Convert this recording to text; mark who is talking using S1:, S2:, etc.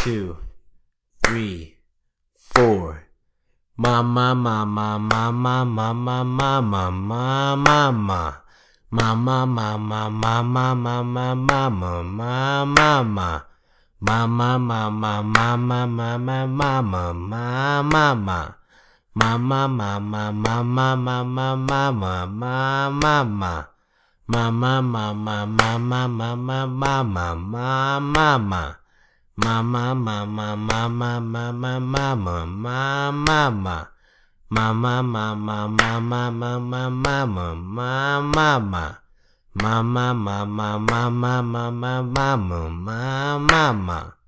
S1: 2, 3, 4. Mama, mama, mama, mama, mama, mama, mama. Mama, mama, mama, mama, mama, mama. Mama, mama, mama, mama, mama, mama. Mama, mama, mama, mama, mama, mama. Mama, mama, mama, mama, mama, mama. Mama, mama, mama, mama, mama, mama. Mama, mama, mama, mama, mama, mama. Mama, mama, mama, mama, mama, mama.